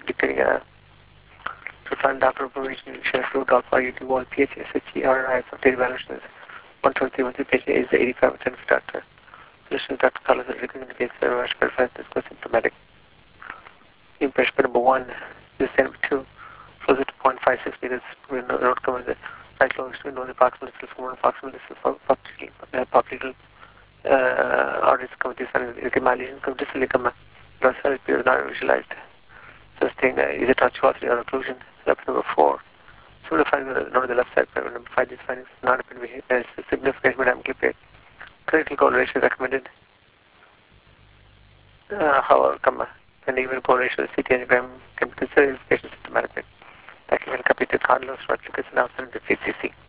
dictating to find after provision share root alpha ut1 pH SHERI of data evaluation is 123 pH is 85% of doctor. Solution Dr. Carlos Rodriguez indicates that rush verifies this was symptomatic. Impression number 1 is number 2 closer to 0.56 meters when the road covers the right long extreme on the proximal distance from one proximal distance for popliteal arteries come this and malleation come distally come dorsal is not visualized. Sustain is a tortuosity or occlusion. Step number 4. So to find the left side, number 5, these findings not have been behaved as significant dynamically paired. Critical correlation is recommended. However, an even correlation with CT angiogram can be considered as patient symptomatic. That can be completed Carlos Rodriguez and outside the PCC.